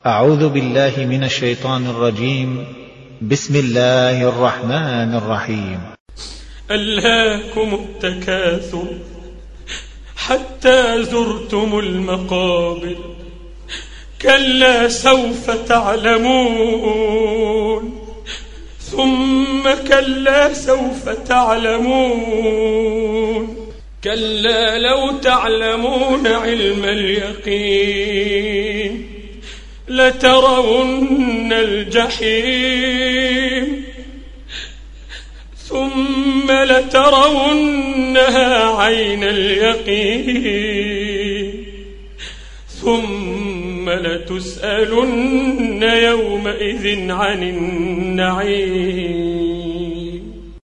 أعوذ بالله من الشيطان الرجيم. بسم الله الرحمن الرحيم. ألهاكم التكاثر حتى زرتم المقابر، كلا سوف تعلمون ثم كلا سوف تعلمون، كلا لو تعلمون علم اليقين لترون الجحيم ثم لترونها عين اليقين ثم لتسألن يومئذ عن النعيم.